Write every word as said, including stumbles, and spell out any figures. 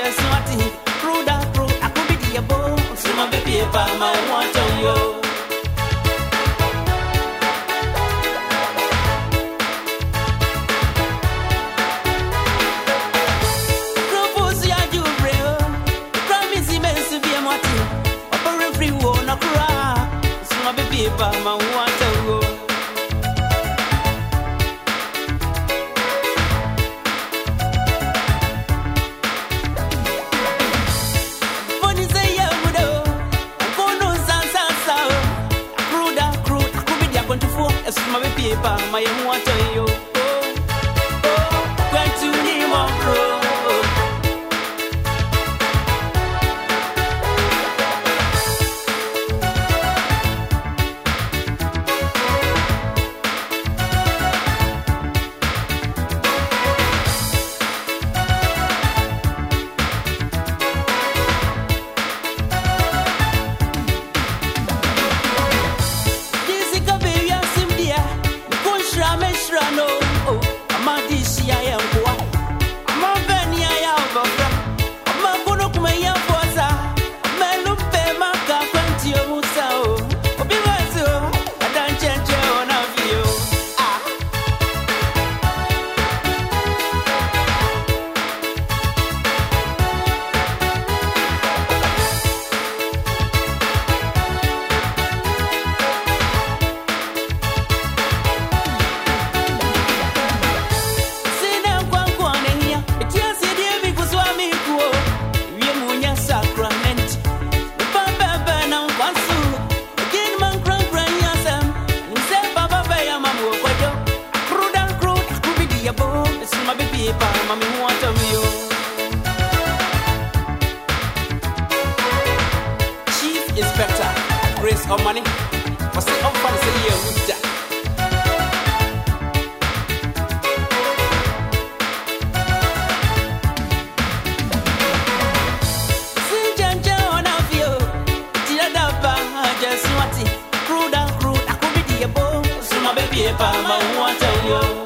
just want to crude up, crude, I could be the boat. So my baby, if I'm my want to you. Propose ya you brave, promise him to be a moti. Upper free won't cry. So my baby, if I'm my want to go. My want to you. Oh, oh, going to him on pro. No, oh, I'm a dish, I am what I'm a venny, I am a I'm a good of my young water. I'm a look pay my car, twenty or so. Oh, be my so, I don't change one of you. Ah, Mommy want to you. Chief Inspector Grace of Money. What's the up for the year with that? See Janja on a view. Tiradaba, just want it. Crude and crude, I could be the boat. So my baby, if I'm want to you.